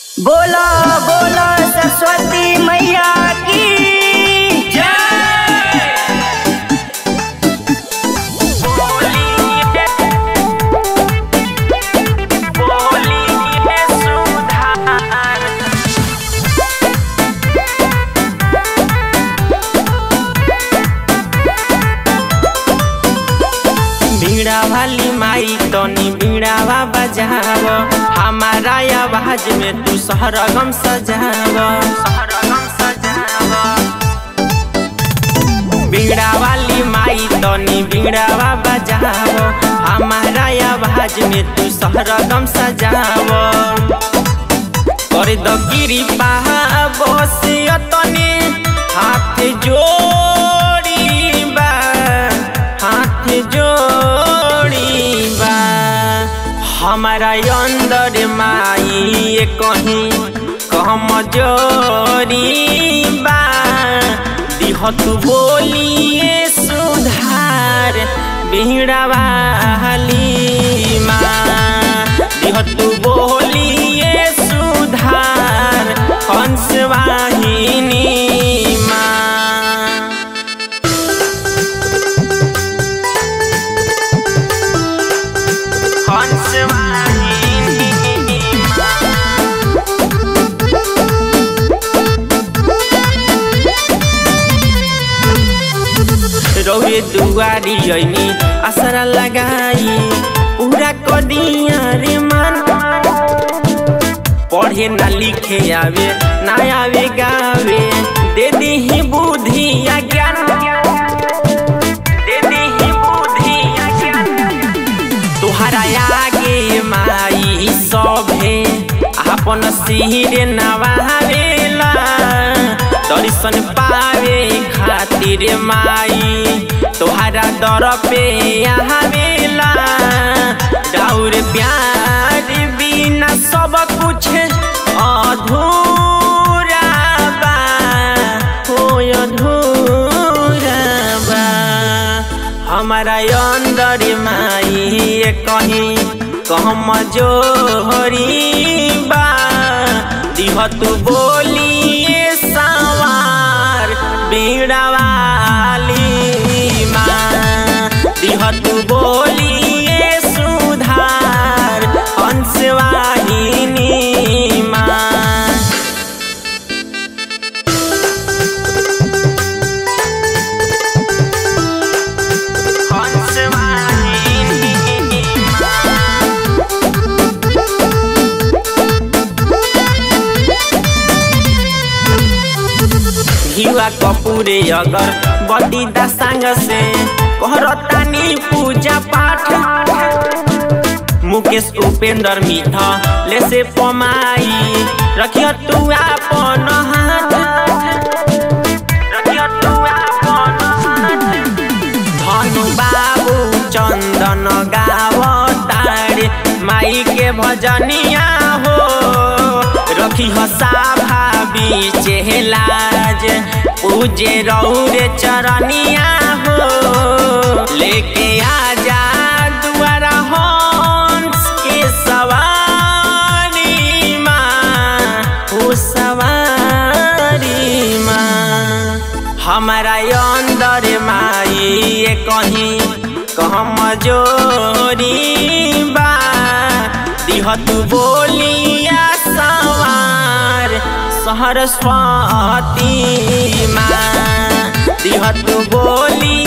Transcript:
बोला बोला सरस्वती मैया की बीड़ा वाली माई तनी बीड़ावा बजाव, हमारा आवाज में तू सरगम सजाव। बीड़ा वाली माई तनी बीड़ावा बजाव, हमारा आवाज में तू सरगम सजाव। कर द गिरी पहा बसिया तनी हाथ जोड़ी बा, हाथ जोड़ी बा। हमारा अंदर माई कहीं कम जोरी बा, दिह तू बोलिए सुधार बीड़ा वाली माँ, दिह तू बोलिए सुधार हंस वाहिनी रोए दुआरी आईनी असरा लगाई पूरा कदिया रे मन। पढ़े ना लिखे आवे ना आवे गावे, दे दी ही बुद्धि ज्ञान, दे दी ही बुद्धि ज्ञान। तुहरा आगे माई सभे अपन सिर नवावेला, दर्शन पावे खातिर माई तोहरा दर पे आवेला। डाउर प्यार बिना सब कुछ अधूरा बा, हो अधूरा बा। हमारा अंदर माई कहीं कम जोहरी बा, दिह तू बोलिए सवार बीड़ा वाली माँ, दिह तू बोलिए सुधार हंस वाहिनी माँ। हंस वाहिनी घिवा कपूरे अगर बदी दासांग से करतानी पूजा पाठ। मुकेश उपेंद्र मीठा ले से पमाई रखियो तू आपन हाथ, रखियो तू आपन हाथ। धनु बाबू चंदन गावतारे माई के भजनिया हो, रखी हसाभा बीच लाज पूजे रौरे चरनिया हो। लेके आजा दुआरा हंस के सवारी माँ, हो सवारी माँ। हमारा अंदर माई कहीं कम जोरी बा, दिह तू बोलिया सवार सरस्वती माँ, दिह तू बोली